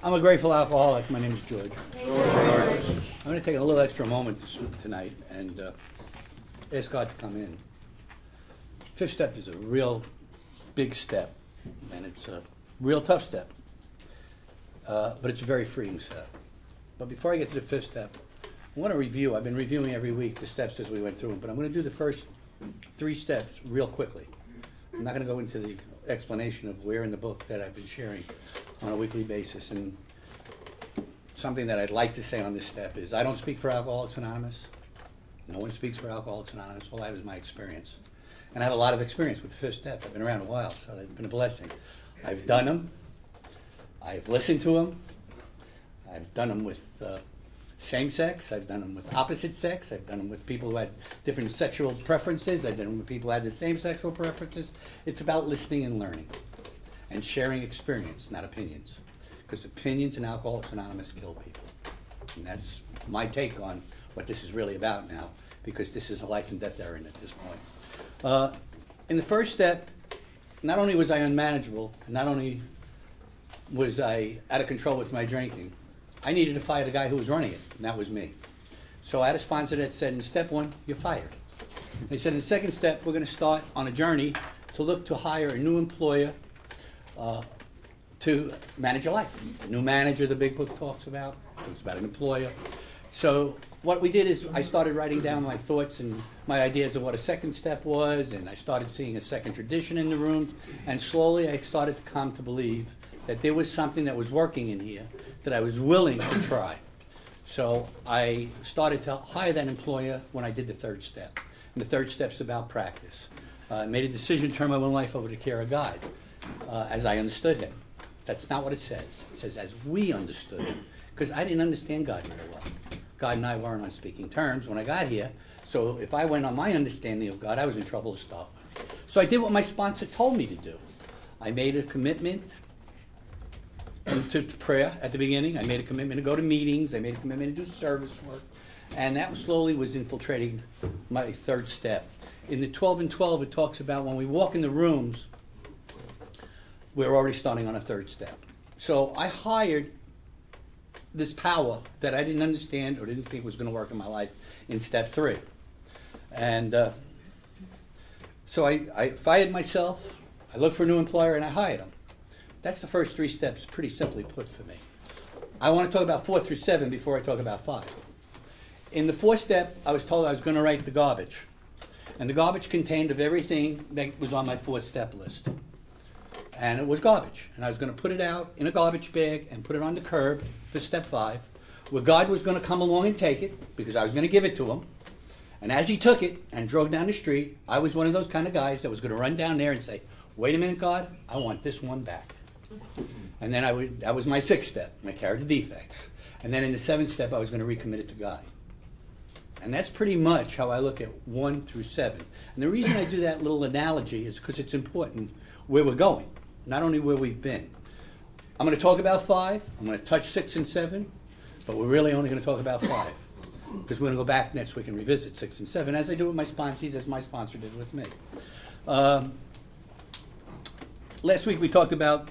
I'm a grateful alcoholic. My name is George. I'm going to take a little extra moment tonight and ask God to come in. Fifth step is a real big step, and it's a real tough step, but it's a very freeing step. But before I get to the fifth step, I want to review. I've been reviewing every week the steps as we went through them, but I'm going to do the first 3 steps real quickly. I'm not going to go into the explanation of where in the book that I've been sharing on a weekly basis. And something that I'd like to say on this step is I don't speak for Alcoholics Anonymous. No one speaks for Alcoholics Anonymous. All I have is my experience. And I have a lot of experience with the fifth step. I've been around a while, so it's been a blessing. I've done them. I've listened to them. I've done them with same sex. I've done them with opposite sex. I've done them with people who had different sexual preferences. I've done them with people who had the same sexual preferences. It's about listening and learning and sharing experience, not opinions. Because opinions in Alcoholics Anonymous kill people. And that's my take on what this is really about now, because this is a life and death errand at this point. In the first step, not only was I unmanageable, and not only was I out of control with my drinking, I needed to fire the guy who was running it, and that was me. So I had a sponsor that said, in step 1, you're fired. They said, in the second step, we're going to start on a journey to look to hire a new employer to manage your life. A new manager, the big book talks about an employer. So what we did is I started writing down my thoughts and my ideas of what a second step was, and I started seeing a second tradition in the rooms, and slowly I started to come to believe that there was something that was working in here that I was willing to try. So I started to hire that employer when I did the third step. And the third step's about practice. I made a decision to turn my own life over to care of God as I understood him. That's not what it says. It says as we understood him, because I didn't understand God very well. God and I weren't on speaking terms when I got here. So if I went on my understanding of God, I was in trouble to start with. So I did what my sponsor told me to do. I made a commitment to prayer at the beginning. I made a commitment to go to meetings. I made a commitment to do service work. And that slowly was infiltrating my third step. In the 12 and 12, it talks about when we walk in the rooms, we're already starting on a third step. So I hired this power that I didn't understand or didn't think was going to work in my life in step 3. And so I fired myself, I looked for a new employer, and I hired him. That's the first 3 steps, pretty simply put for me. I want to talk about 4 through 7 before I talk about 5. In the 4th step, I was told I was going to write the garbage. And the garbage contained of everything that was on my 4th step list. And it was garbage. And I was going to put it out in a garbage bag and put it on the curb for step 5, where God was going to come along and take it, because I was going to give it to him. And as he took it and drove down the street, I was one of those kind of guys that was going to run down there and say, wait a minute, God, I want this one back. And then that was my 6th step, and I carried the defects. And then in the 7th step, I was going to recommit it to God. And that's pretty much how I look at 1 through 7. And the reason I do that little analogy is because it's important where we're going, not only where we've been. I'm going to talk about 5. I'm going to touch 6 and 7, but we're really only going to talk about 5. Because we're going to go back next week and revisit 6 and 7, as I do with my sponsees, as my sponsor did with me. Last week we talked about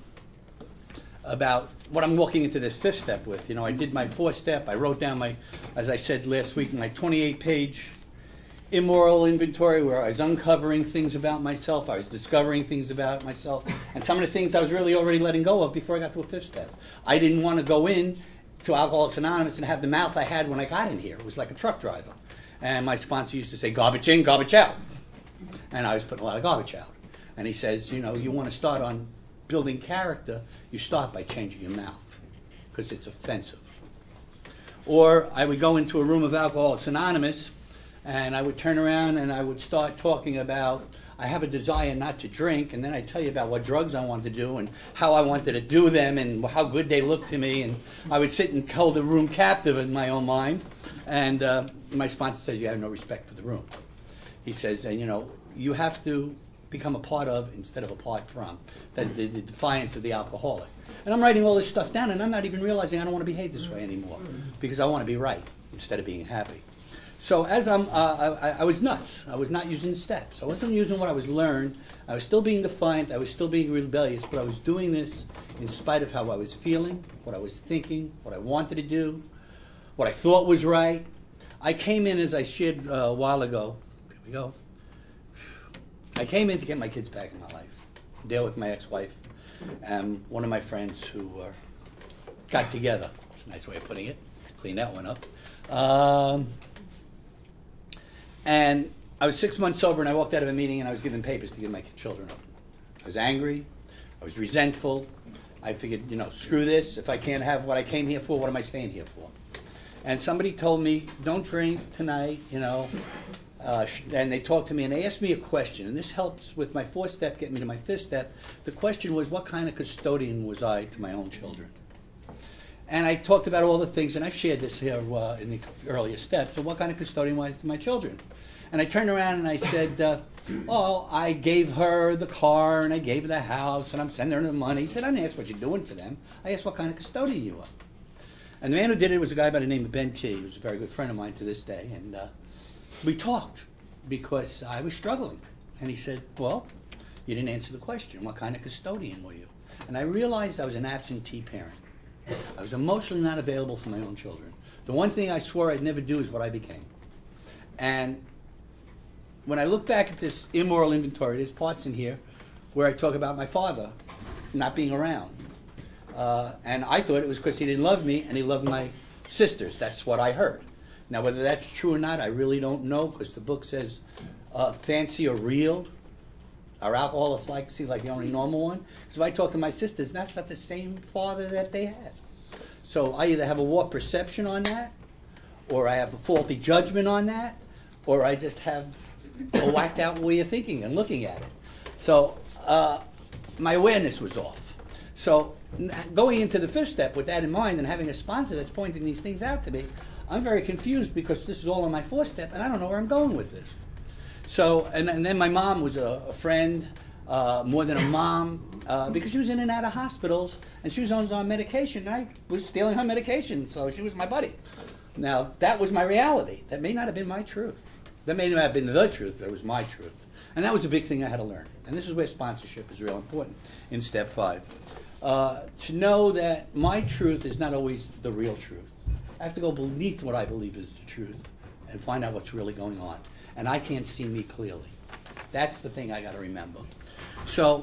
what I'm walking into this 5th step with. You know, I did my 4th step. I wrote down as I said last week, my 28-page immoral inventory where I was uncovering things about myself. I was discovering things about myself. And some of the things I was really already letting go of before I got to a 5th step. I didn't want to go in to Alcoholics Anonymous and have the mouth I had when I got in here. It was like a truck driver. And my sponsor used to say, garbage in, garbage out. And I was putting a lot of garbage out. And he says, you know, you want to start on building character, you start by changing your mouth, because it's offensive. Or I would go into a room of Alcoholics Anonymous, and I would turn around and I would start talking about, I have a desire not to drink, and then I'd tell you about what drugs I wanted to do and how I wanted to do them and how good they looked to me. And I would sit and hold the room captive in my own mind. And my sponsor says, you have no respect for the room. He says, and you know, you have to become a part of instead of apart from. The defiance of the alcoholic. And I'm writing all this stuff down, and I'm not even realizing I don't want to behave this way anymore, because I want to be right instead of being happy. So as I was nuts. I was not using the steps. I wasn't using what I was learned. I was still being defiant. I was still being rebellious, but I was doing this in spite of how I was feeling, what I was thinking, what I wanted to do, what I thought was right. I came in, as I shared a while ago. Here we go. I came in to get my kids back in my life, deal with my ex-wife and one of my friends who got together. That's a nice way of putting it. Clean that one up. And I was 6 months sober, and I walked out of a meeting, and I was given papers to give my children up. I was angry. I was resentful. I figured, screw this. If I can't have what I came here for, what am I staying here for? And somebody told me, don't drink tonight, and they talked to me, and they asked me a question, and this helps with my fourth step, get me to my fifth step. The question was, what kind of custodian was I to my own children? And I talked about all the things, and I've shared this here in the earlier steps, so what kind of custodian was I to my children? And I turned around and I said, I gave her the car, and I gave her the house, and I'm sending her the money. He said, I didn't ask what you're doing for them. I asked what kind of custodian you are. And the man who did it was a guy by the name of Ben T. He was a very good friend of mine to this day. And we talked because I was struggling. And he said, well, you didn't answer the question. What kind of custodian were you? And I realized I was an absentee parent. I was emotionally not available for my own children. The one thing I swore I'd never do is what I became. And when I look back at this immoral inventory, there's parts in here where I talk about my father not being around. And I thought it was because he didn't love me and he loved my sisters. That's what I heard. Now, whether that's true or not, I really don't know, because the book says fancy or real, or alcoholic like the only normal one. Because if I talk to my sisters, that's not the same father that they have. So I either have a warped perception on that, or I have a faulty judgment on that, or I just have a whacked out way of thinking and looking at it. So my awareness was off. So going into the fifth step with that in mind and having a sponsor that's pointing these things out to me, I'm very confused because this is all on my fourth step and I don't know where I'm going with this. So, and then my mom was a friend, more than a mom, because she was in and out of hospitals and she was on medication. And I was stealing her medication, so she was my buddy. Now, that was my reality. That may not have been my truth. That may not have been the truth, but it was my truth. And that was a big thing I had to learn. And this is where sponsorship is real important in step 5. To know that my truth is not always the real truth. I have to go beneath what I believe is the truth and find out what's really going on. And I can't see me clearly. That's the thing I got to remember. So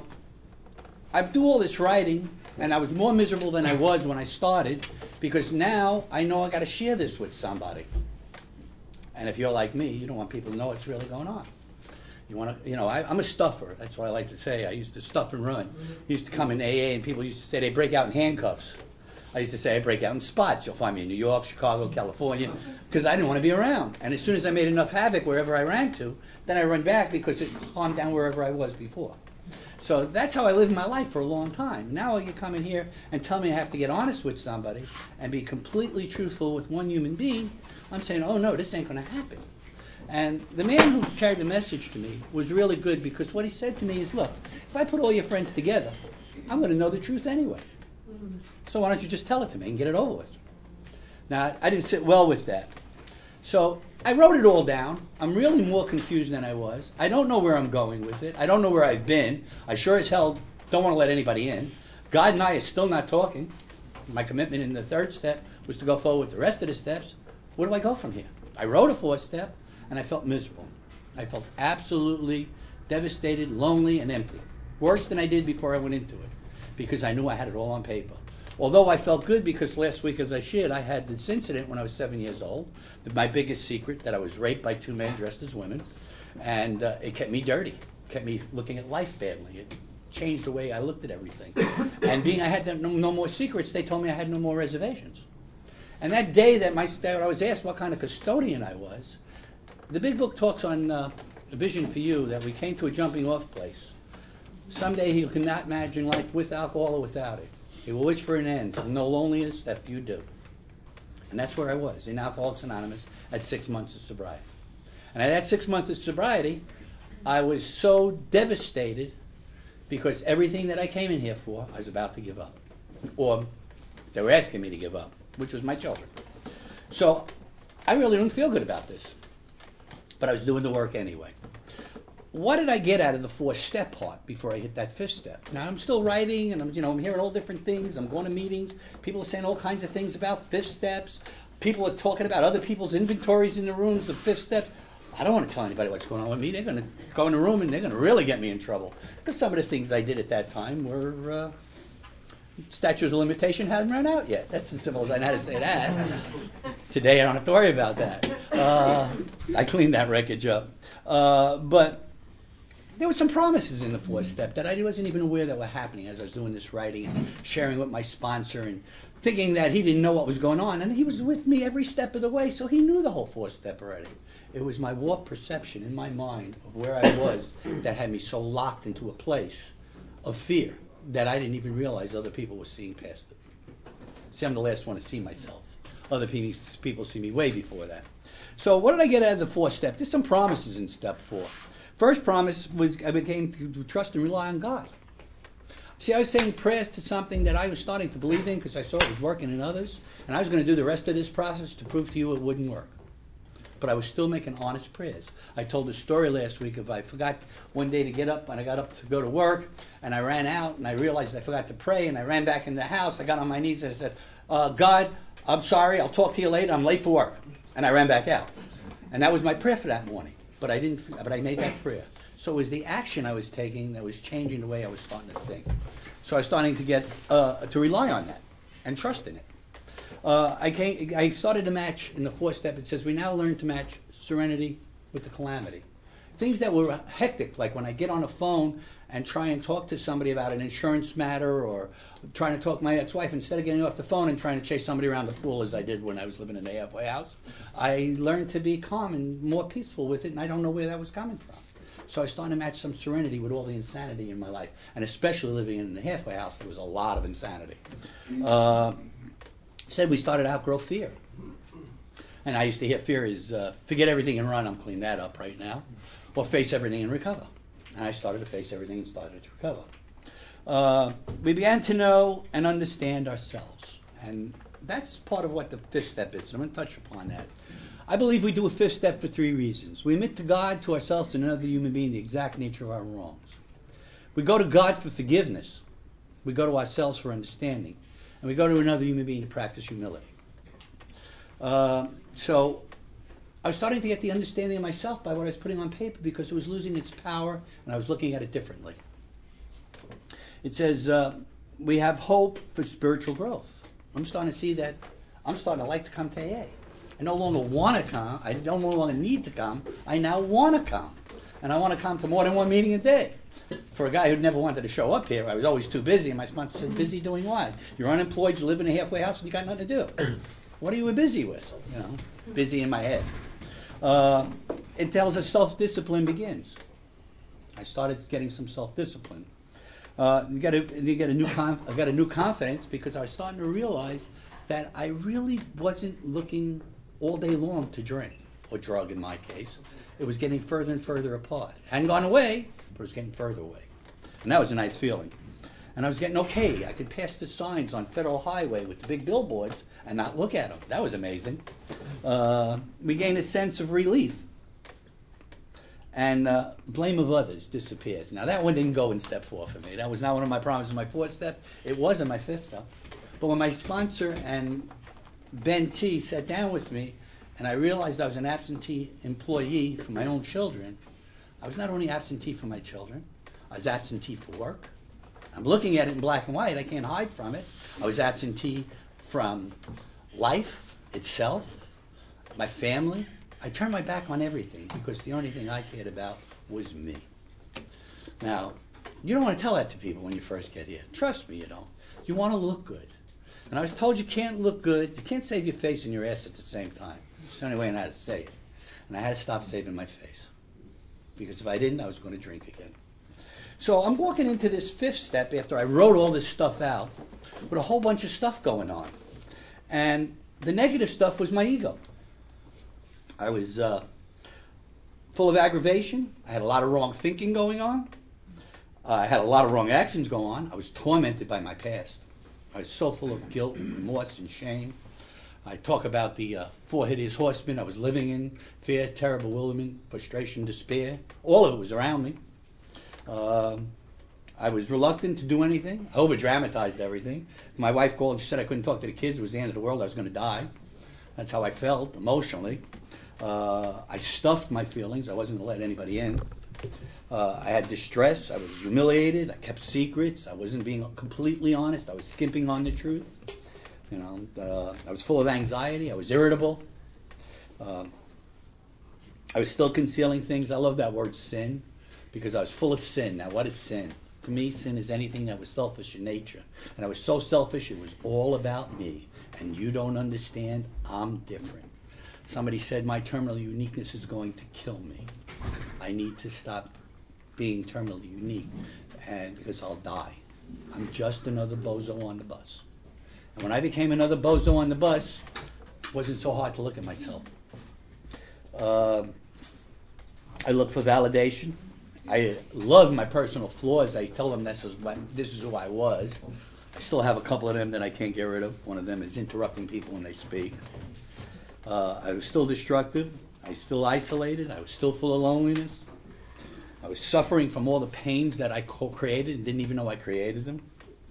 I do all this writing, and I was more miserable than I was when I started, because now I know I got to share this with somebody. And if you're like me, you don't want people to know what's really going on. You want to, I'm a stuffer. That's what I like to say. I used to stuff and run. I used to come in AA, and people used to say they break out in handcuffs. I used to say I break out in spots. You'll find me in New York, Chicago, California, because I didn't want to be around. And as soon as I made enough havoc wherever I ran to, then I run back because it calmed down wherever I was before. So that's how I lived my life for a long time. Now you come in here and tell me I have to get honest with somebody and be completely truthful with one human being. I'm saying, oh no, this ain't going to happen. And the man who carried the message to me was really good, because what he said to me is, look, if I put all your friends together, I'm going to know the truth anyway. So why don't you just tell it to me and get it over with? Now, I didn't sit well with that. So I wrote it all down. I'm really more confused than I was. I don't know where I'm going with it. I don't know where I've been. I sure as hell don't want to let anybody in. God and I are still not talking. My commitment in the third step was to go forward with the rest of the steps. Where do I go from here? I wrote a fourth step, and I felt miserable. I felt absolutely devastated, lonely, and empty. Worse than I did before I went into it, because I knew I had it all on paper. Although I felt good because last week, as I shared, I had this incident when I was 7 years old, my biggest secret, that I was raped by 2 men dressed as women, and it kept me dirty. It kept me looking at life badly. It changed the way I looked at everything. And being I had no more secrets, they told me I had no more reservations. And that day that I was asked what kind of custodian I was, the big book talks on a vision for you, that we came to a jumping off place. Someday he cannot imagine life with alcohol or without it. He will wish for an end. He'll know loneliness that few do. And that's where I was, in Alcoholics Anonymous, at 6 months of sobriety. And at that 6 months of sobriety, I was so devastated because everything that I came in here for, I was about to give up. Or they were asking me to give up, which was my children. So I really didn't feel good about this. but I was doing the work anyway. What did I get out of the 4-step part before I hit that 5th step? Now I'm still writing, and I'm hearing all different things. I'm going to meetings. People are saying all kinds of things about 5th steps. People are talking about other people's inventories in the rooms of 5th steps. I don't want to tell anybody what's going on with me. They're going to go in the room and they're going to really get me in trouble. Because some of the things I did at that time were statutes of limitation hadn't run out yet. That's as simple as I know how to say that. Today I don't have to worry about that. I cleaned that wreckage up. But there were some promises in the 4th step that I wasn't even aware that were happening as I was doing this writing and sharing with my sponsor and thinking that he didn't know what was going on. And he was with me every step of the way, so he knew the whole 4th step already. It was my warped perception in my mind of where I was that had me so locked into a place of fear that I didn't even realize other people were seeing past it. See, I'm the last one to see myself. Other people see me way before that. So what did I get out of the 4th step? There's some promises in step 4. First promise was I became to trust and rely on God. See, I was saying prayers to something that I was starting to believe in because I saw it was working in others, and I was going to do the rest of this process to prove to you it wouldn't work. But I was still making honest prayers. I told a story last week of I forgot one day to get up, and I got up to go to work, and I ran out, and I realized I forgot to pray, and I ran back in the house. I got on my knees, and I said, God, I'm sorry, I'll talk to you later, I'm late for work. And I ran back out. And that was my prayer for that morning. But I made that prayer. So it was the action I was taking that was changing the way I was starting to think. So I was starting to get to rely on that and trust in it. I started to match in the 4th step. It says we now learn to match serenity with the calamity. Things that were hectic, like when I get on a phone and try and talk to somebody about an insurance matter or trying to talk to my ex-wife, instead of getting off the phone and trying to chase somebody around the pool as I did when I was living in a halfway house, I learned to be calm and more peaceful with it, and I don't know where that was coming from. So I started to match some serenity with all the insanity in my life, and especially living in a halfway house, there was a lot of insanity. Said we started to outgrow fear. And I used to hear fear is forget everything and run. I'm cleaning that up right now. Or face everything and recover. And I started to face everything and started to recover. We began to know and understand ourselves. And that's part of what the 5th step is. And I'm going to touch upon that. I believe we do a 5th step for 3 reasons. We admit to God, to ourselves, and another human being the exact nature of our wrongs. We go to God for forgiveness. We go to ourselves for understanding. And we go to another human being to practice humility. So I was starting to get the understanding of myself by what I was putting on paper because it was losing its power and I was looking at it differently. It says we have hope for spiritual growth. I'm starting to see that I'm starting to like to come to AA. I no longer want to come. I no longer need to come. I now want to come. And I want to come to more than one meeting a day. For a guy who never wanted to show up here, I was always too busy. And my sponsor said, busy doing what? You're unemployed, you live in a halfway house, and you got nothing to do. What are you busy with? Busy in my head. It tells us self-discipline begins. I started getting some self-discipline. I got a new confidence because I was starting to realize that I really wasn't looking all day long to drink, or drug in my case. It was getting further and further apart. It hadn't gone away, but it was getting further away. And that was a nice feeling. And I was getting okay. I could pass the signs on Federal Highway with the big billboards and not look at them. That was amazing. We gained a sense of relief. And blame of others disappears. Now, that one didn't go in step 4 for me. That was not one of my promises in my 4th step. It was in my 5th, though. But when my sponsor and Ben T sat down with me, and I realized I was an absentee employee for my own children, I was not only absentee for my children, I was absentee for work. I'm looking at it in black and white. I can't hide from it. I was absentee from life itself, my family. I turned my back on everything because the only thing I cared about was me. Now, you don't want to tell that to people when you first get here. Trust me, you don't. You want to look good. And I was told you can't look good. You can't save your face and your ass at the same time. It's the only way I know how to say it. And I had to stop saving my face. Because if I didn't, I was going to drink again. So I'm walking into this 5th step after I wrote all this stuff out with a whole bunch of stuff going on. And the negative stuff was my ego. I was full of aggravation. I had a lot of wrong thinking going on. I had a lot of wrong actions going on. I was tormented by my past. I was so full of guilt and remorse and shame. I talk about the four hideous horsemen I was living in: fear, terror, bewilderment, frustration, despair. All of it was around me. I was reluctant to do anything. I over-dramatized everything. My wife called and she said I couldn't talk to the kids. It was the end of the world. I was going to die. That's how I felt emotionally. I stuffed my feelings. I wasn't going to let anybody in. I had distress. I was humiliated. I kept secrets. I wasn't being completely honest. I was skimping on the truth. I was full of anxiety. I was irritable. I was still concealing things. I love that word sin because I was full of sin. Now, what is sin? To me, sin is anything that was selfish in nature. And I was so selfish, it was all about me. And you don't understand, I'm different. Somebody said my terminal uniqueness is going to kill me. I need to stop being terminally unique because I'll die. I'm just another bozo on the bus. And when I became another bozo on the bus, it wasn't so hard to look at myself. I look for validation. I love my personal flaws. I tell them this is who I was. I still have a couple of them that I can't get rid of. One of them is interrupting people when they speak. I was still destructive. I was still isolated. I was still full of loneliness. I was suffering from all the pains that I created and didn't even know I created them.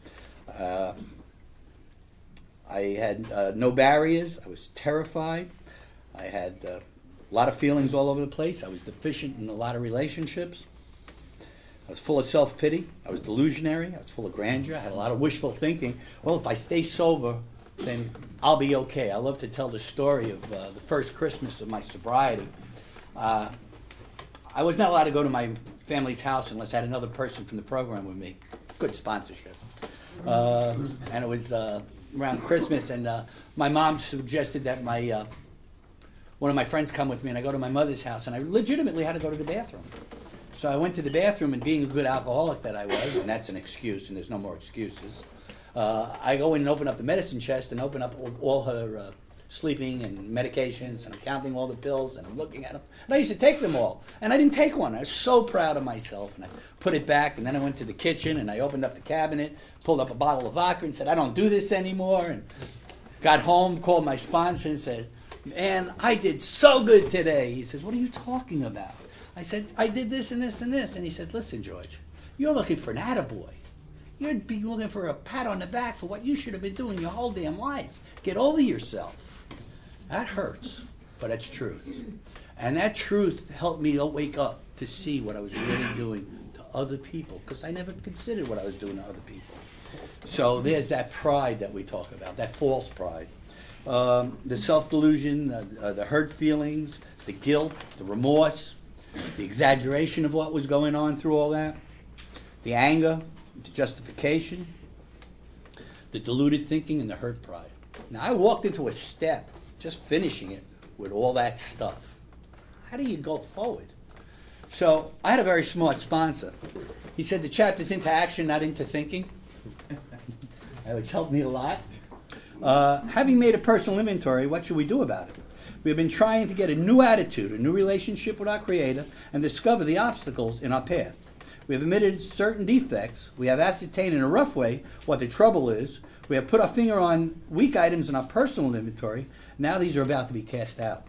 I had no barriers. I was terrified. I had a lot of feelings all over the place. I was deficient in a lot of relationships. I was full of self-pity. I was delusionary. I was full of grandeur. I had a lot of wishful thinking. Well, if I stay sober, then I'll be okay. I love to tell the story of the first Christmas of my sobriety. I was not allowed to go to my family's house unless I had another person from the program with me. Good sponsorship. And it was around Christmas, and my mom suggested that one of my friends come with me, and I go to my mother's house, and I legitimately had to go to the bathroom. So I went to the bathroom, and being a good alcoholic that I was, and that's an excuse, and there's no more excuses, I go in and open up the medicine chest and open up all her sleeping and medications, and I'm counting all the pills, and I'm looking at them. And I used to take them all, and I didn't take one. I was so proud of myself, and I put it back, and then I went to the kitchen, and I opened up the cabinet, pulled up a bottle of vodka, and said, I don't do this anymore, and got home, called my sponsor, and said, man, I did so good today. He says, what are you talking about? I said, I did this and this and this. And he said, listen, George, you're looking for an attaboy. You'd be looking for a pat on the back for what you should have been doing your whole damn life. Get over yourself. That hurts, but it's truth. And that truth helped me wake up to see what I was really doing to other people, because I never considered what I was doing to other people. So there's that pride that we talk about, that false pride. The self-delusion, the hurt feelings, the guilt, the remorse, the exaggeration of what was going on through all that, the anger, the justification, the deluded thinking, and the hurt pride. Now, I walked into a step, just finishing it, with all that stuff. How do you go forward? So I had a very smart sponsor. He said the chapter's into action, not into thinking, which helped me a lot. Having made a personal inventory, what should we do about it? We have been trying to get a new attitude, a new relationship with our Creator, and discover the obstacles in our path. We have admitted certain defects. We have ascertained in a rough way what the trouble is. We have put our finger on weak items in our personal inventory. Now these are about to be cast out.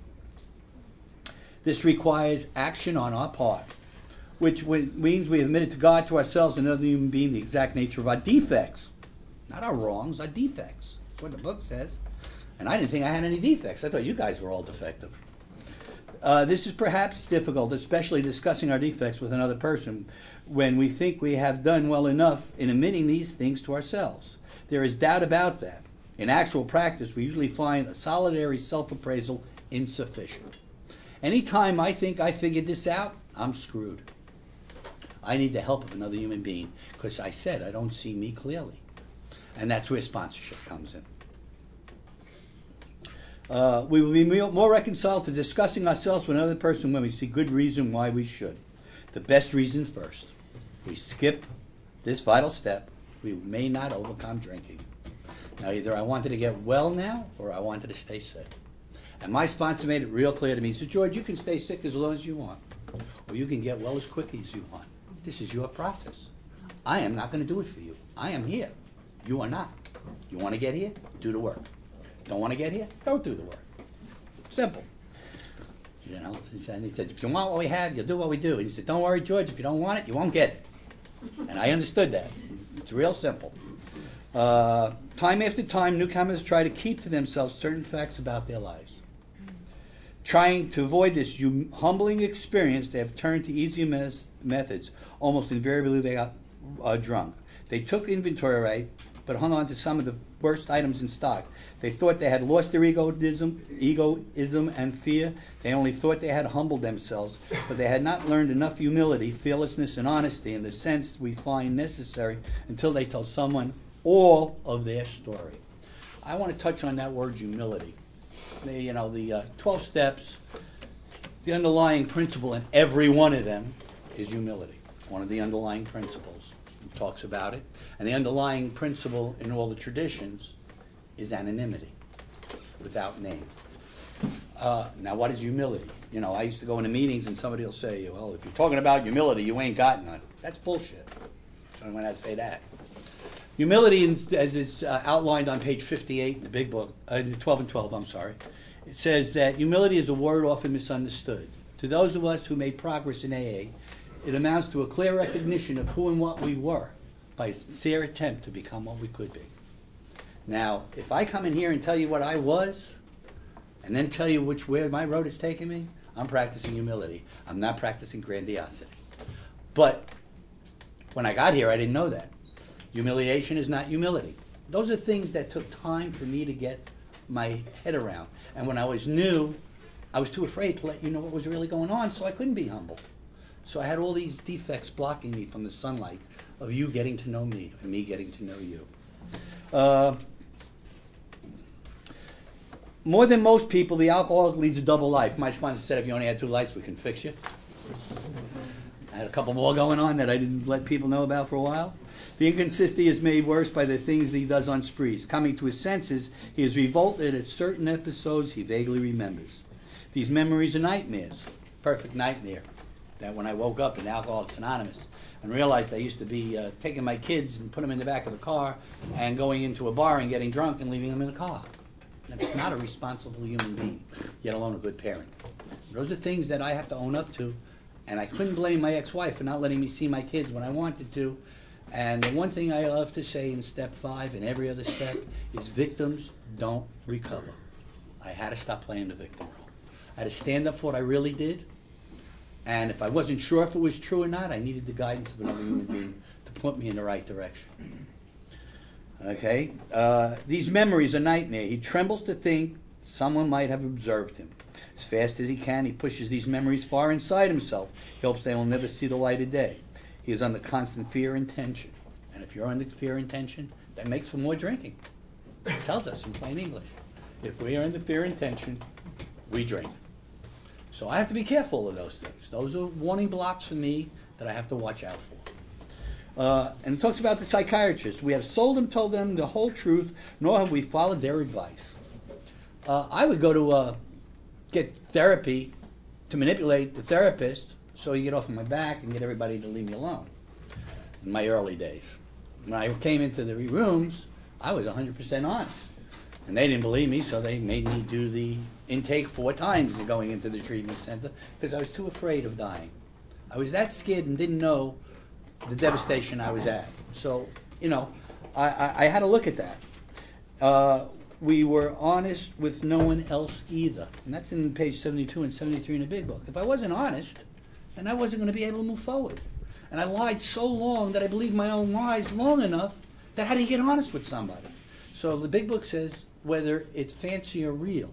This requires action on our part, which means we have admitted to God, to ourselves, and another human being the exact nature of our defects. Not our wrongs, our defects. That's what the book says. And I didn't think I had any defects. I thought you guys were all defective. This is perhaps difficult, especially discussing our defects with another person when we think we have done well enough in admitting these things to ourselves. There is doubt about that. In actual practice, we usually find a solitary self-appraisal insufficient. Anytime I think I figured this out, I'm screwed. I need the help of another human being because I said I don't see me clearly. And that's where sponsorship comes in. We will be more reconciled to discussing ourselves with another person when we see good reason why we should. The best reason first. If we skip this vital step, we may not overcome drinking. Now, either I wanted to get well now, or I wanted to stay sick. And my sponsor made it real clear to me. He said, George, you can stay sick as long as you want, or you can get well as quickly as you want. This is your process. I am not going to do it for you. I am here. You are not. You want to get here? Do the work. Don't want to get here? Don't do the work. Simple. You know, and he said, if you want what we have, you'll do what we do. And he said, don't worry, George, if you don't want it, you won't get it. And I understood that. It's real simple. Time after time, newcomers try to keep to themselves certain facts about their lives. Trying to avoid this humbling experience, they have turned to easier methods. Almost invariably, they got drunk. They took inventory right, but hung on to some of the worst items in stock. They thought they had lost their egoism and fear. They only thought they had humbled themselves, but they had not learned enough humility, fearlessness, and honesty in the sense we find necessary until they told someone all of their story. I want to touch on that word humility. The 12 steps, the underlying principle in every one of them is humility. One of the underlying principles. It talks about it. And the underlying principle in all the traditions is anonymity, without name. Now, what is humility? I used to go into meetings and somebody will say, well, if you're talking about humility, you ain't got none. That's bullshit. So I'm going to say that. Humility, as is outlined on page 58 in the big book, 12 and 12, I'm sorry, it says that humility is a word often misunderstood. To those of us who made progress in AA, it amounts to a clear recognition of who and what we were by a sincere attempt to become what we could be. Now, if I come in here and tell you what I was, and then tell you where my road is taking me, I'm practicing humility. I'm not practicing grandiosity. But when I got here, I didn't know that. Humiliation is not humility. Those are things that took time for me to get my head around. And when I was new, I was too afraid to let you know what was really going on, so I couldn't be humble. So I had all these defects blocking me from the sunlight of you getting to know me and me getting to know you. More than most people, the alcoholic leads a double life. My sponsor said, if you only had 2 lives, we can fix you. I had a couple more going on that I didn't let people know about for a while. The inconsistency is made worse by the things that he does on sprees. Coming to his senses, he is revolted at certain episodes he vaguely remembers. These memories are nightmares. Perfect nightmare. That when I woke up in Alcoholics Anonymous and realized I used to be taking my kids and put them in the back of the car and going into a bar and getting drunk and leaving them in the car. That's not a responsible human being, yet alone a good parent. Those are things that I have to own up to, and I couldn't blame my ex-wife for not letting me see my kids when I wanted to. And the one thing I love to say in step 5 and every other step is victims don't recover. I had to stop playing the victim role. I had to stand up for what I really did, and if I wasn't sure if it was true or not, I needed the guidance of another human being to put me in the right direction. Okay? These memories are nightmare. He trembles to think someone might have observed him. As fast as he can, he pushes these memories far inside himself. He hopes they will never see the light of day. He is under constant fear and tension. And if you're under fear and tension, that makes for more drinking. It tells us in plain English. If we are under fear and tension, we drink. So I have to be careful of those things. Those are warning blocks for me that I have to watch out for. And it talks about the psychiatrists. We have seldom told them the whole truth, nor have we followed their advice. I would go to get therapy to manipulate the therapist so he get off of my back and get everybody to leave me alone in my early days. When I came into the rooms, I was 100% honest. And they didn't believe me, so they made me do the intake 4 times going into the treatment center because I was too afraid of dying. I was that scared and didn't know the devastation I was at. So, I had to look at that. We were honest with no one else either. And that's in page 72 and 73 in the big book. If I wasn't honest, then I wasn't going to be able to move forward. And I lied so long that I believed my own lies long enough that I had to get honest with somebody. So the big book says whether it's fancy or real,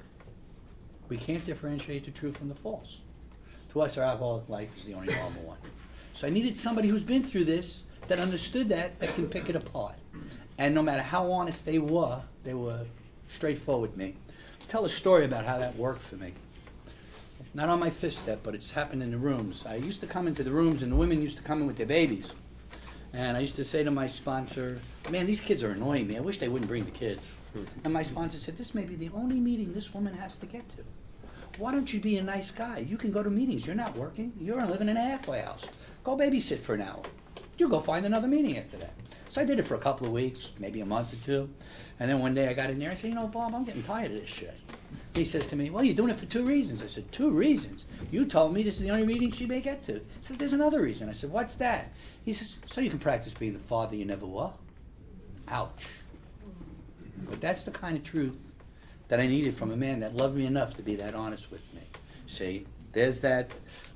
we can't differentiate the true from the false. To us, our alcoholic life is the only normal one. So I needed somebody who's been through this, that understood that can pick it apart. And no matter how honest they were straightforward with me. I'll tell a story about how that worked for me. Not on my 5th step, but it's happened in the rooms. I used to come into the rooms, and the women used to come in with their babies. And I used to say to my sponsor, man, these kids are annoying me. I wish they wouldn't bring the kids. And my sponsor said, this may be the only meeting this woman has to get to. Why don't you be a nice guy? You can go to meetings. You're not working. You're living in a halfway house. Go babysit for an hour. You go find another meeting after that. So I did it for a couple of weeks, maybe a month or two. And then one day I got in there and said, Bob, I'm getting tired of this shit. He says to me, well, you're doing it for 2 reasons. I said, 2 reasons? You told me this is the only reading she may get to. He says, there's another reason. I said, what's that? He says, so you can practice being the father you never were. Ouch. But that's the kind of truth that I needed from a man that loved me enough to be that honest with me. See, there's that,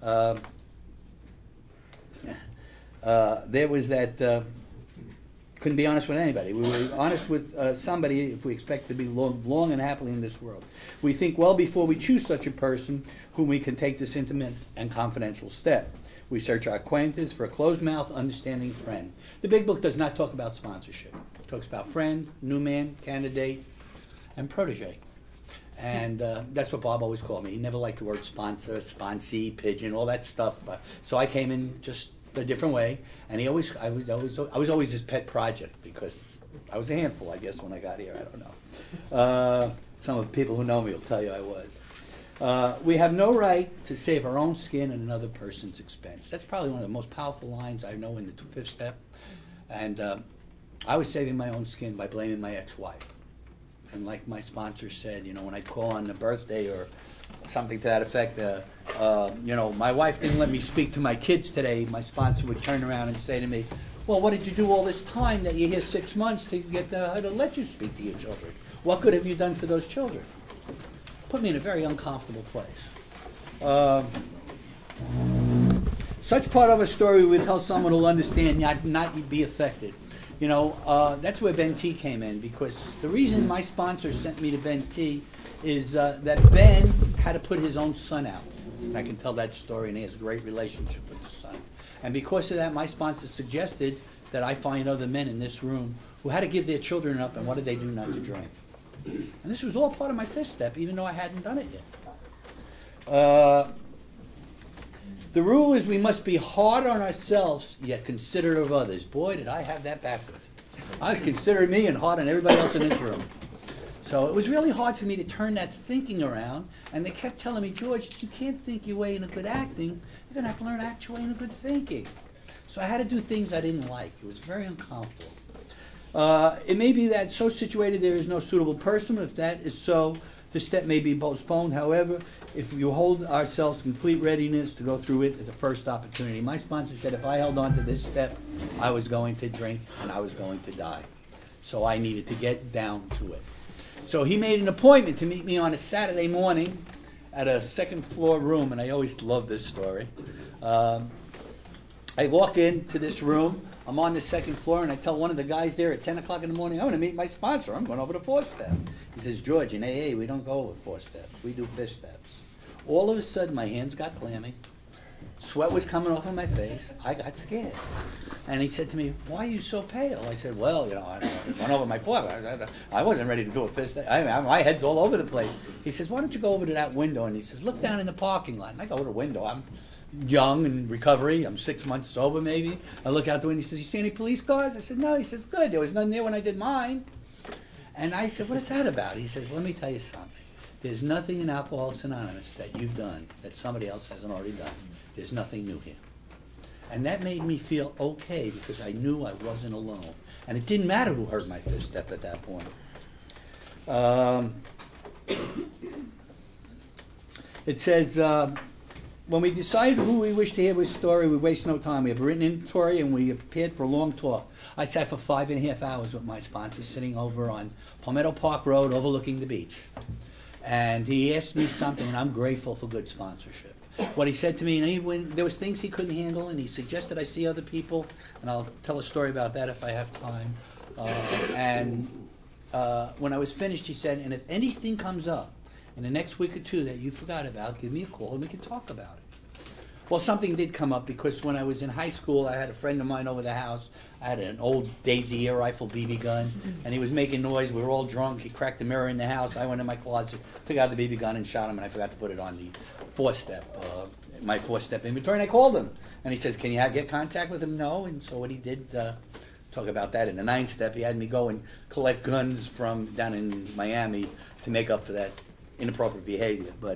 there was that, couldn't be honest with anybody. We were honest with somebody if we expect to be long and happily in this world. We think well before we choose such a person whom we can take this intimate and confidential step. We search our acquaintance for a closed-mouth, understanding friend. The big book does not talk about sponsorship. It talks about friend, new man, candidate, and protege. And that's what Bob always called me. He never liked the word sponsor, sponsee, pigeon, all that stuff. So I came in just a different way, and I was always his pet project because I was a handful, I guess, when I got here. I don't know. Some of the people who know me will tell you I was. We have no right to save our own skin at another person's expense. That's probably one of the most powerful lines I know in the 5th step. And I was saving my own skin by blaming my ex-wife. And like my sponsor said, when I'd call on the birthday or something to that effect, my wife didn't let me speak to my kids today, my sponsor would turn around and say to me, well, what did you do all this time that you're here 6 months to get her to let you speak to your children? What good have you done for those children? Put me in a very uncomfortable place. Such part of a story we would tell someone who'll understand, not be affected. That's where Ben T came in, because the reason my sponsor sent me to Ben T is that Ben had to put his own son out. And I can tell that story, and he has a great relationship with his son. And because of that, my sponsor suggested that I find other men in this room who had to give their children up, and what did they do not to drink. And this was all part of my 5th step, even though I hadn't done it yet. The rule is we must be hard on ourselves, yet considerate of others. Boy, did I have that backwards. I was considerate of me and hard on everybody else in this room. So it was really hard for me to turn that thinking around, and they kept telling me, George, you can't think your way into good acting. You're going to have to learn to act your way into good thinking. So I had to do things I didn't like. It was very uncomfortable. It may be that so situated there is no suitable person. If that is so, the step may be postponed. However, if you hold ourselves complete readiness to go through it at the first opportunity. My sponsor said if I held on to this step, I was going to drink and I was going to die. So I needed to get down to it. So he made an appointment to meet me on a Saturday morning at a 2nd floor room, and I always love this story. I walk into this room. I'm on the 2nd floor, and I tell one of the guys there at 10 o'clock in the morning, I'm going to meet my sponsor. I'm going over the 4th step. He says, George, in AA, we don't go over 4 steps. We do 5th steps. All of a sudden, my hands got clammy. Sweat was coming off of my face. I got scared. And he said to me, why are you so pale? I said, well, I went over my foot. I wasn't ready to do a 5th step. My head's all over the place. He says, why don't you go over to that window? And he says, look down in the parking lot. And I go to the window. I'm young in recovery. I'm 6 months sober, maybe. I look out the window. He says, you see any police cars? I said, no. He says, good. There was none there when I did mine. And I said, what is that about? He says, let me tell you something. There's nothing in Alcoholics Anonymous that you've done that somebody else hasn't already done. There's nothing new here. And that made me feel okay because I knew I wasn't alone. And it didn't matter who heard my 5th step at that point. It says, when we decide who we wish to hear his story, we waste no time. We have a written inventory and we are prepared for a long talk. I sat for 5.5 hours with my sponsor sitting over on Palmetto Park Road overlooking the beach. And he asked me something, and I'm grateful for good sponsorship. What he said to me, and there was things he couldn't handle, and he suggested I see other people, and I'll tell a story about that if I have time. When I was finished, he said, and if anything comes up in the next week or two that you forgot about, give me a call and we can talk about it. Well, something did come up because when I was in high school, I had a friend of mine over the house. I had an old Daisy air rifle BB gun, and he was making noise. We were all drunk. He cracked the mirror in the house. I went in my closet, took out the BB gun, and shot him, and I forgot to put it on the 4th step, my 4th step inventory, and I called him. And he says, can you get contact with him? No. And so what he did, talk about that in the 9th step, he had me go and collect guns from down in Miami to make up for that inappropriate behavior. But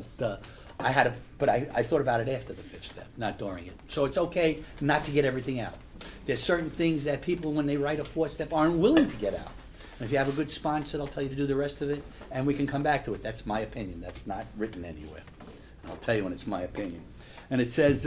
I thought about it after the 5th step, not during it. So it's okay not to get everything out. There's certain things that people, when they write a 4-step, aren't willing to get out. And if you have a good sponsor, they'll tell you to do the rest of it, and we can come back to it. That's my opinion. That's not written anywhere. I'll tell you when it's my opinion. And it says,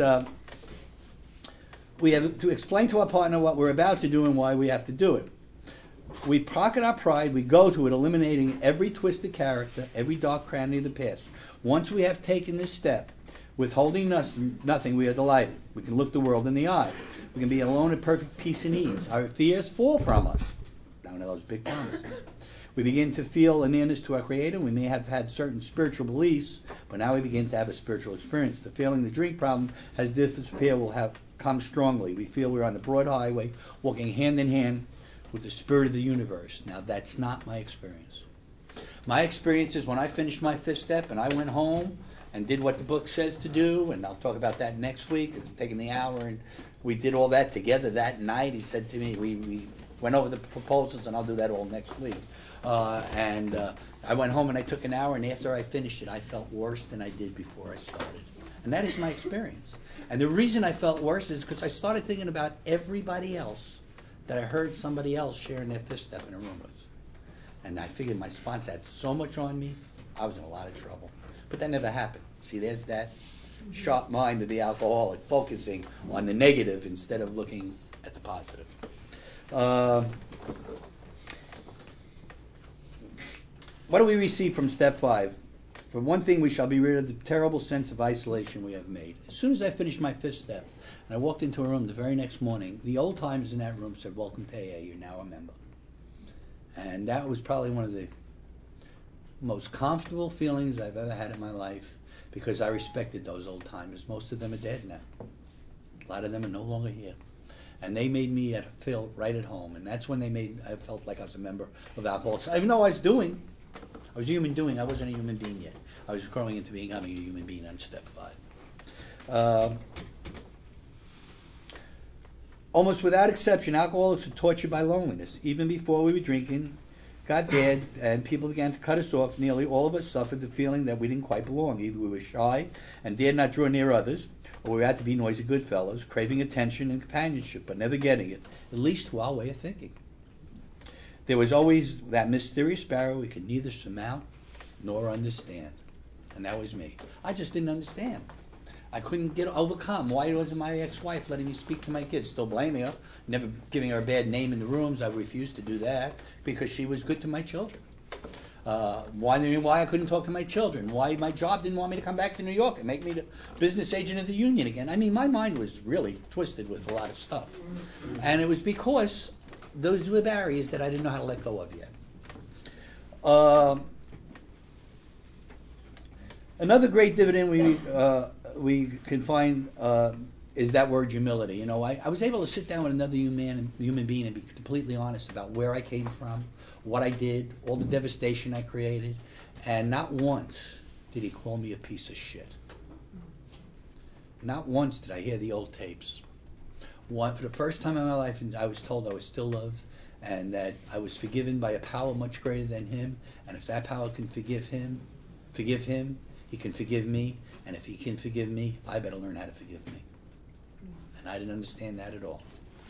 we have to explain to our partner what we're about to do and why we have to do it. We pocket our pride, we go to it, eliminating every twisted character, every dark cranny of the past. Once we have taken this step, withholding nothing, we are delighted. We can look the world in the eye. We can be alone in perfect peace and ease. Our fears fall from us. Down to those big promises. We begin to feel a nearness to our Creator. We may have had certain spiritual beliefs, but now we begin to have a spiritual experience. The feeling the drink problem has disappeared will have come strongly. We feel we're on the broad highway, walking hand in hand with the spirit of the universe. Now, that's not my experience. My experience is when I finished my 5th step and I went home and did what the book says to do, and I'll talk about that next week. It's taking the hour, and we did all that together that night. He said to me, we went over the proposals, and I'll do that all next week. I went home and I took an hour, and after I finished it, I felt worse than I did before I started. And that is my experience. And the reason I felt worse is because I started thinking about everybody else that I heard somebody else sharing their 5th step in a room with. And I figured my sponsor had so much on me, I was in a lot of trouble. But that never happened. See, there's that sharp mind of the alcoholic, focusing on the negative instead of looking at the positive. What do we receive from step 5? For one thing, we shall be rid of the terrible sense of isolation we have made. As soon as I finished my 5th step, and I walked into a room the very next morning, the old timers in that room said, "Welcome to AA, you're now a member." And that was probably one of the most comfortable feelings I've ever had in my life, because I respected those old timers. Most of them are dead now. A lot of them are no longer here. And they made me feel right at home. And that's when I felt like I was a member of Alcoholics. Even though I was a human doing, I wasn't a human being yet. I was growing into becoming a human being on step 5. Almost without exception, alcoholics are tortured by loneliness. Even before we were drinking, got bad, and people began to cut us off, nearly all of us suffered the feeling that we didn't quite belong. Either we were shy and dared not draw near others, or we had to be noisy good fellows, craving attention and companionship, but never getting it, at least to our way of thinking. There was always that mysterious barrier we could neither surmount nor understand, and that was me. I just didn't understand. I couldn't overcome. Why wasn't my ex-wife letting me speak to my kids? Still blaming her, never giving her a bad name in the rooms. I refused to do that because she was good to my children. Why I couldn't talk to my children? Why my job didn't want me to come back to New York and make me the business agent of the union again? I mean, my mind was really twisted with a lot of stuff. And it was because those were barriers that I didn't know how to let go of yet. Another great dividend we can find is that word humility. You know, I was able to sit down with another human being and be completely honest about where I came from, what I did, all the devastation I created, and not once did he call me a piece of shit. Not once did I hear the old tapes. For the first time in my life, I was told I was still loved and that I was forgiven by a power much greater than him, and if that power can forgive him, he can forgive me, and if he can forgive me, I better learn how to forgive me. And I didn't understand that at all.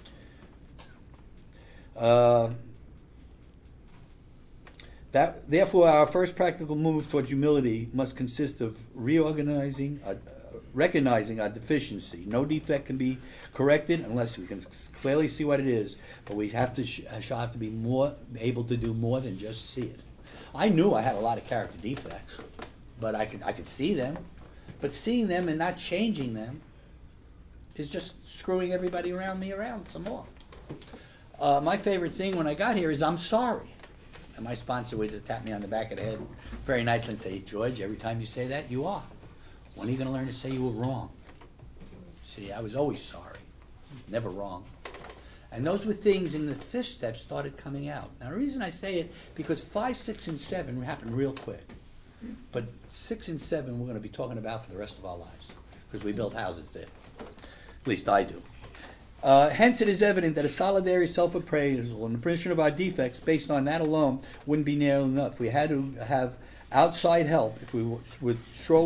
Therefore, our first practical move towards humility must consist of recognizing our deficiency. No defect can be corrected unless we can clearly see what it is, but we shall have to be more able to do more than just see it. I knew I had a lot of character defects, but I could see them. But seeing them and not changing them is just screwing everybody around me around some more. My favorite thing when I got here is I'm sorry. And my sponsor would tap me on the back of the head very nicely and say, "George, every time you say that, you are. When are you going to learn to say you were wrong?" See, I was always sorry, never wrong. And those were things in the 5th step started coming out. Now, the reason I say it, because 5, 6, and 7 happened real quick. But 6 and 7 we're going to be talking about for the rest of our lives, because we build houses there. At least I do. Hence, it is evident that a solitary self-appraisal and appreciation of our defects based on that alone wouldn't be near enough. We had to have outside help if we would surely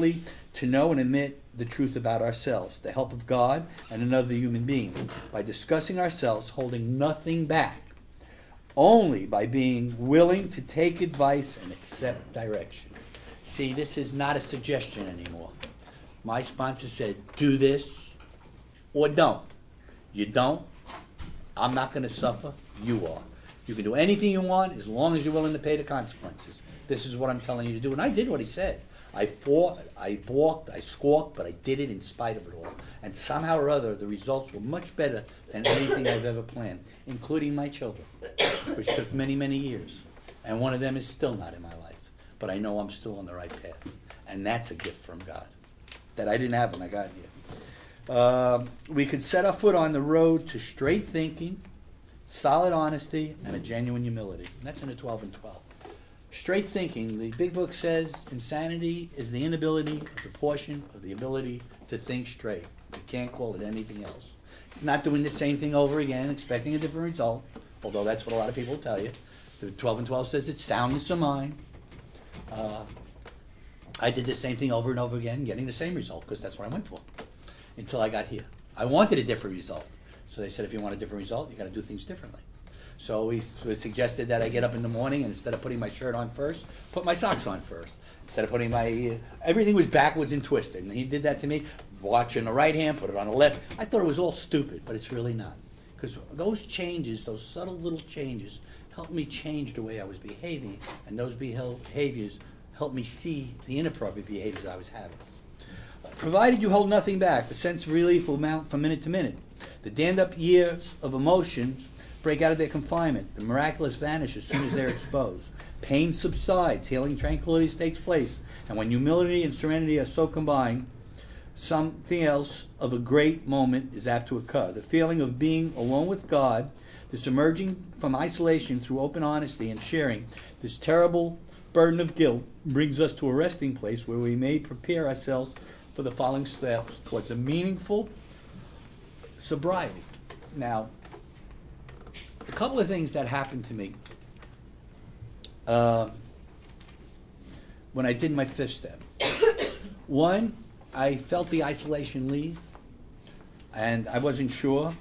to know and admit the truth about ourselves, the help of God and another human being, by discussing ourselves, holding nothing back, only by being willing to take advice and accept direction. See, this is not a suggestion anymore. My sponsor said, do this or don't. You don't, I'm not going to suffer, you are. You can do anything you want as long as you're willing to pay the consequences. This is what I'm telling you to do. And I did what he said. I fought, I balked, I squawked, but I did it in spite of it all. And somehow or other, the results were much better than anything I've ever planned, including my children, which took many, many years. And one of them is still not in my life. But I know I'm still on the right path. And that's a gift from God that I didn't have when I got here. We could set our foot on the road to straight thinking, solid honesty, and a genuine humility. And that's in the 12 and 12. Straight thinking, the big book says, insanity is the inability of the portion of the ability to think straight. You can't call it anything else. It's not doing the same thing over again, expecting a different result, although that's what a lot of people tell you. The 12 and 12 says it's soundness of mind. I did the same thing over and over again, getting the same result, because that's what I went for, until I got here. I wanted a different result. So they said, if you want a different result, you got to do things differently. So we suggested that I get up in the morning and instead of putting my shirt on first, put my socks on first. Instead of putting my, everything was backwards and twisted. And he did that to me. Watch on the right hand, put it on the left. I thought it was all stupid, but it's really not. Because those changes, those subtle little changes, helped me change the way I was behaving. And those behaviors helped me see the inappropriate behaviors I was having. Provided you hold nothing back, the sense of relief will mount from minute to minute. The dammed-up years of emotions break out of their confinement. The miraculous vanish as soon as they're exposed. Pain subsides. Healing tranquility takes place. And when humility and serenity are so combined, something else of a great moment is apt to occur. The feeling of being alone with God, this emerging from isolation through open honesty and sharing, this terrible burden of guilt brings us to a resting place where we may prepare ourselves for the following steps towards a meaningful sobriety. Now, a couple of things that happened to me when I did my fifth step. One, I felt the isolation leave, and I wasn't sure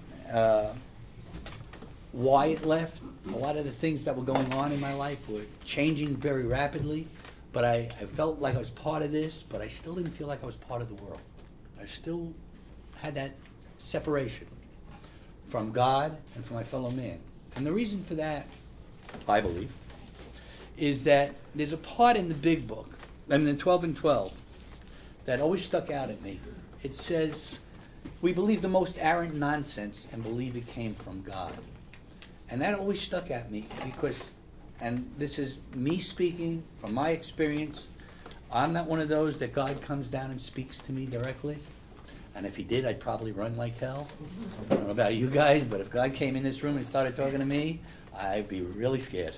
why it left. A lot of the things that were going on in my life were changing very rapidly, but I felt like I was part of this, but I still didn't feel like I was part of the world. I still had that separation from God and from my fellow man. And the reason for that, I believe, is that there's a part in the big book, I mean the 12 and 12, that always stuck out at me. It says, we believe the most arrant nonsense and believe it came from God. And that always stuck at me because, and this is me speaking from my experience, I'm not one of those that God comes down and speaks to me directly. And if he did, I'd probably run like hell. I don't know about you guys, but if God came in this room and started talking to me, I'd be really scared.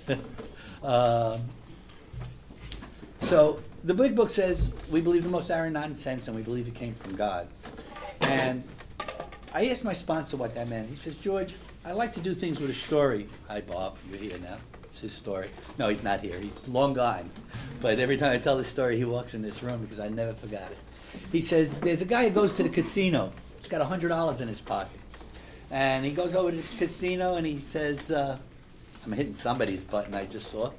So the big book says we believe the most arrant nonsense and we believe it came from God. And I asked my sponsor what that meant. He says, George, I like to do things with a story. Hi, Bob. You're here now. It's his story. No, he's not here. He's long gone. But every time I tell this story, he walks in this room because I never forgot it. He says, there's a guy who goes to the casino. He's got $100 in his pocket. And he goes over to the casino and he says, I'm hitting somebody's button I just saw.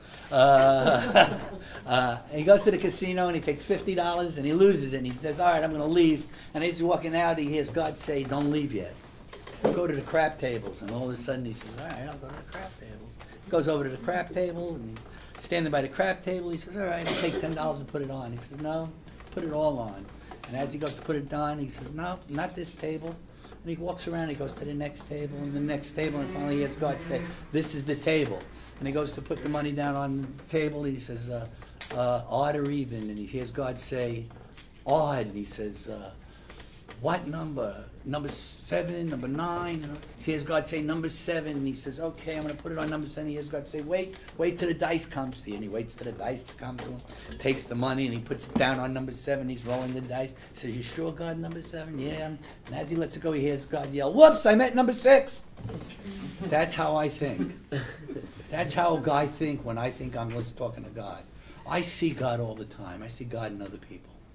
He goes to the casino and he takes $50 and he loses it. And he says, all right, I'm going to leave. And as he's walking out, he hears God say, don't leave yet. Go to the crap tables. And all of a sudden he says, all right, I'll go to the crap tables. He goes over to the crap table and he's standing by the crap table. He says, all right, I'll take $10 and put it on. He says, no, put it all on. And as he goes to put it on, he says, no, not this table. And he walks around, he goes to the next table and the next table, and finally he hears God say, this is the table. And he goes to put the money down on the table, and he says, odd or even. And he hears God say, odd. And he says, what number? Number 7, number 9. And he hears God say number 7, and he says, okay, I'm going to put it on number 7. He hears God say, wait till the dice comes to you. And he waits till the dice to come to him, takes the money, and he puts it down on number 7. He's rolling the dice. He says, you sure, God, number 7? Yeah. And as he lets it go, he hears God yell, whoops, I meant number 6. That's how I think. That's how I think when I think I'm talking to God. I see God all the time. I see God in other people.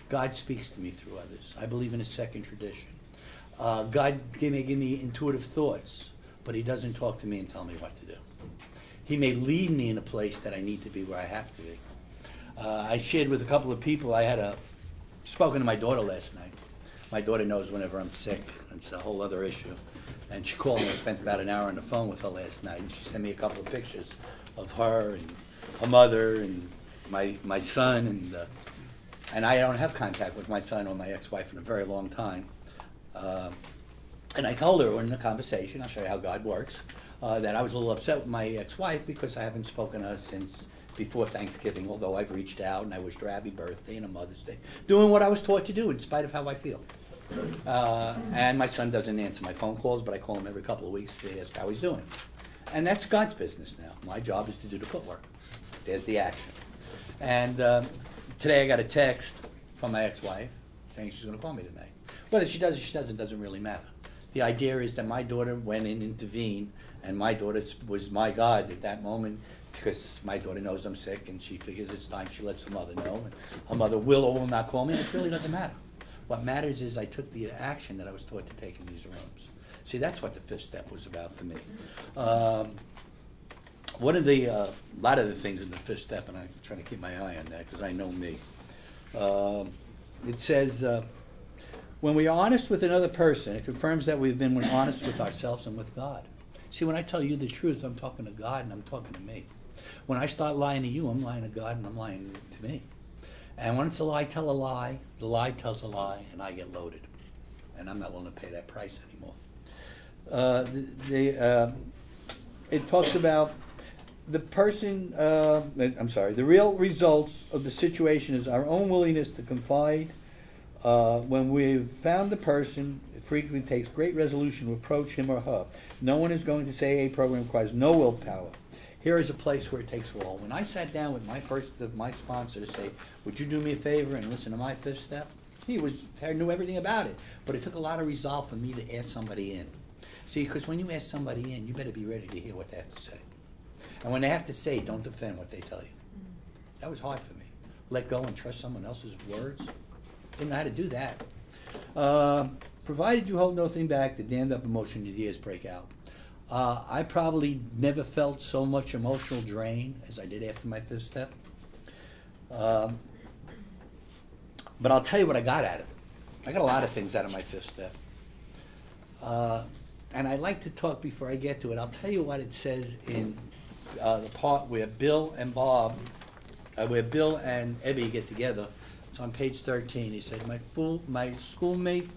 God speaks to me through others. I believe in a second tradition. God may give me intuitive thoughts, but he doesn't talk to me and tell me what to do. He may lead me in a place that I need to be where I have to be. I shared with a couple of people, I had spoken to my daughter last night. My daughter knows whenever I'm sick. It's a whole other issue. And she called me. I spent about an hour on the phone with her last night, and she sent me a couple of pictures of her and her mother and my son. And I don't have contact with my son or my ex-wife in a very long time. And I told her in the conversation, I'll show you how God works, that I was a little upset with my ex-wife because I haven't spoken to her since before Thanksgiving, although I've reached out and I wished her happy birthday and a Mother's Day, doing what I was taught to do in spite of how I feel. And my son doesn't answer my phone calls, but I call him every couple of weeks to ask how he's doing. And that's God's business now. My job is to do the footwork. There's the action. And today I got a text from my ex-wife saying she's going to call me tonight. Whether she does or she doesn't really matter. The idea is that my daughter went in and intervened, and my daughter was my God at that moment, because my daughter knows I'm sick, and she figures it's time she lets her mother know. And her mother will or will not call me, and it really doesn't matter. What matters is I took the action that I was taught to take in these rooms. See, that's what the fifth step was about for me. One of the, a lot of the things in the fifth step, and I'm trying to keep my eye on that because I know me. It says, when we are honest with another person, it confirms that we've been honest with ourselves and with God. See, when I tell you the truth, I'm talking to God and I'm talking to me. When I start lying to you, I'm lying to God and I'm lying to me. And when it's a lie, tell a lie, the lie tells a lie, and I get loaded. And I'm not willing to pay that price anymore. It talks about the person, the real results of the situation is our own willingness to confide. When we've found the person, it frequently takes great resolution to approach him or her. No one is going to say a program requires no willpower. Here is a place where it takes all. When I sat down with my sponsor to say, would you do me a favor and listen to my fifth step? He knew everything about it. But it took a lot of resolve for me to ask somebody in. See, because when you ask somebody in, you better be ready to hear what they have to say. And when they have to say, don't defend what they tell you. That was hard for me. Let go and trust someone else's words. Didn't know how to do that. Provided you hold nothing back, the dammed up emotion your ears break out. I probably never felt so much emotional drain as I did after my fifth step. But I'll tell you what I got out of it. I got a lot of things out of my fifth step. And I'd like to talk before I get to it. I'll tell you what it says in the part where Bill and Ebby get together. It's on page 13. He said, my schoolmate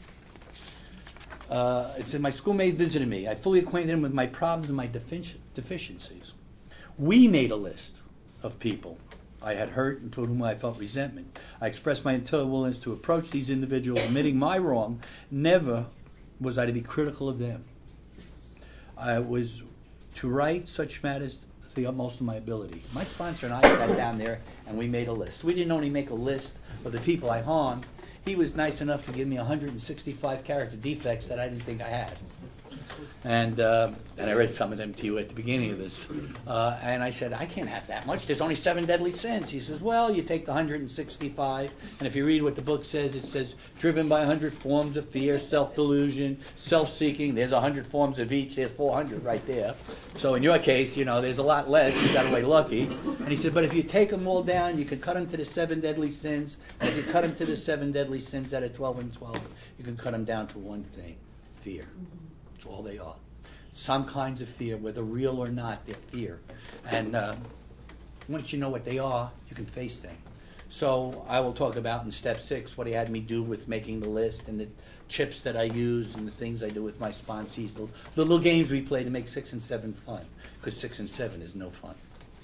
visited me. I fully acquainted him with my problems and my deficiencies. We made a list of people I had hurt and toward whom I felt resentment. I expressed my entire willingness to approach these individuals, admitting my wrong. Never was I to be critical of them. I was to write such matters to the utmost of my ability. My sponsor and I sat down there and we made a list. We didn't only make a list of the people I harmed. He was nice enough to give me 165 character defects that I didn't think I had. And I read some of them to you at the beginning of this. And I said, I can't have that much. There's only 7 deadly sins. He says, well, you take the 165, and if you read what the book says, it says, driven by 100 forms of fear, self-delusion, self-seeking. There's 100 forms of each. There's 400 right there. So in your case, there's a lot less. You got away lucky. And he said, but if you take them all down, you can cut them to the 7 deadly sins. And if you cut them to the 7 deadly sins out of 12 and 12, you can cut them down to one thing, fear. That's all they are. Some kinds of fear, whether real or not, they're fear. And once you know what they are, you can face them. So I will talk about in step 6 what he had me do with making the list and the chips that I use and the things I do with my sponsees, the little games we play to make 6 and 7 fun, because 6 and 7 is no fun.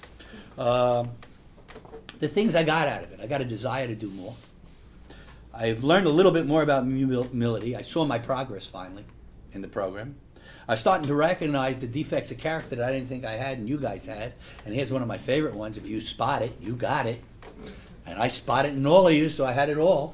The things I got out of it, I got a desire to do more. I've learned a little bit more about humility. I saw my progress finally in the program. I was starting to recognize the defects of character that I didn't think I had and you guys had. And here's one of my favorite ones. If you spot it, you got it. And I spot it in all of you, so I had it all.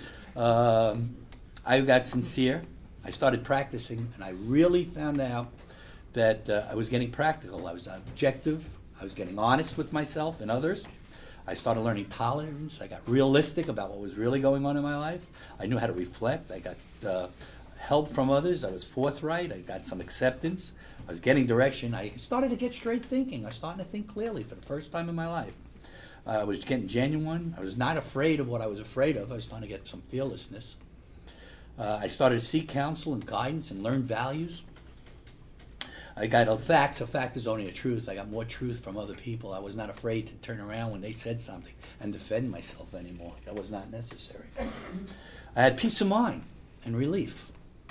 I got sincere. I started practicing, and I really found out that I was getting practical. I was objective. I was getting honest with myself and others. I started learning tolerance. I got realistic about what was really going on in my life. I knew how to reflect. I got help from others. I was forthright. I got some acceptance. I was getting direction. I started to get straight thinking. I was starting to think clearly for the first time in my life. I was getting genuine. I was not afraid of what I was afraid of. I was starting to get some fearlessness. I started to seek counsel and guidance and learn values. I got facts. A fact is only a truth. I got more truth from other people. I was not afraid to turn around when they said something and defend myself anymore. That was not necessary. I had peace of mind and relief.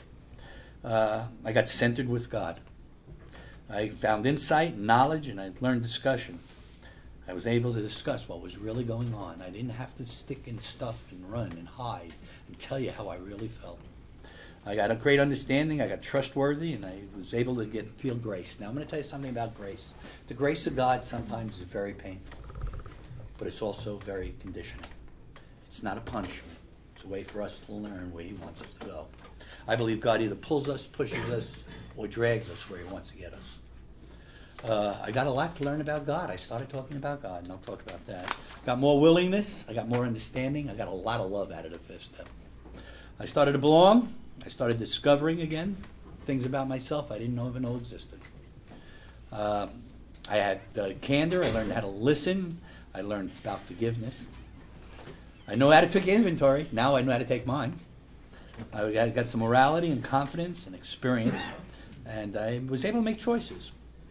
I got centered with God. I found insight and knowledge, and I learned discussion. I was able to discuss what was really going on. I didn't have to stick in stuff and run and hide and tell you how I really felt. I got a great understanding. I got trustworthy, and I was able to feel grace. Now, I'm going to tell you something about grace. The grace of God sometimes is very painful, but it's also very conditioning. It's not a punishment. It's a way for us to learn where He wants us to go. I believe God either pulls us, pushes us, or drags us where He wants to get us. I got a lot to learn about God. I started talking about God, and I'll talk about that. Got more willingness. I got more understanding. I got a lot of love out of the fifth step. I started to belong. I started discovering again things about myself I didn't even know existed. I had candor. I learned how to listen. I learned about forgiveness. I know how to take inventory. Now I know how to take mine. I got some morality and confidence and experience, and I was able to make choices.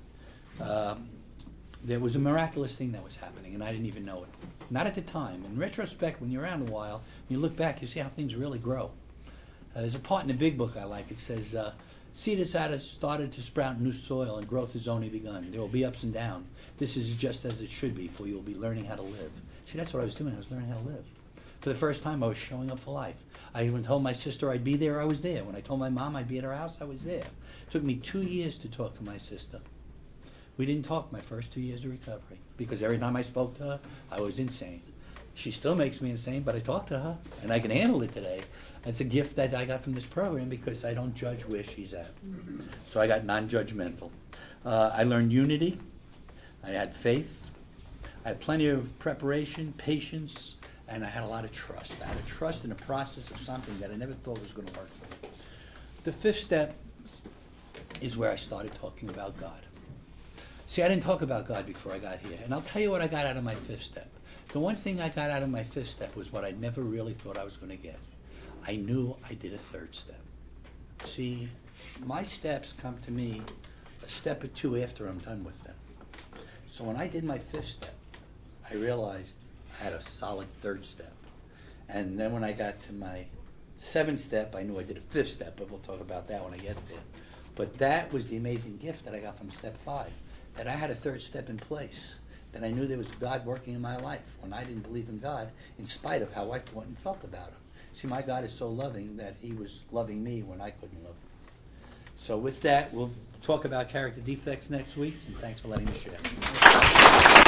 There was a miraculous thing that was happening, and I didn't even know it. Not at the time. In retrospect, when you're around a while, when you look back, you see how things really grow. There's a part in the big book I like. It says, seed has started to sprout new soil, and growth has only begun. There will be ups and downs. This is just as it should be, for you'll be learning how to live. See, that's what I was doing. I was learning how to live. For the first time, I was showing up for life. I even told my sister I'd be there, I was there. When I told my mom I'd be at her house, I was there. It took me 2 years to talk to my sister. We didn't talk my first 2 years of recovery because every time I spoke to her, I was insane. She still makes me insane, but I talk to her, and I can handle it today. It's a gift that I got from this program because I don't judge where she's at. So I got non-judgmental. I learned unity. I had faith. I had plenty of preparation, patience, and I had a lot of trust. I had a trust in the process of something that I never thought was going to work for me. The fifth step is where I started talking about God. See, I didn't talk about God before I got here, and I'll tell you what I got out of my fifth step. The one thing I got out of my fifth step was what I never really thought I was going to get. I knew I did a third step. See, my steps come to me a step or two after I'm done with them. So when I did my fifth step, I realized I had a solid third step. And then when I got to my seventh step, I knew I did a fifth step, but we'll talk about that when I get there. But that was the amazing gift that I got from step 5, that I had a third step in place, that I knew there was God working in my life when I didn't believe in God, in spite of how I thought and felt about Him. See, my God is so loving that He was loving me when I couldn't love Him. So with that, we'll talk about character defects next week, and thanks for letting me share.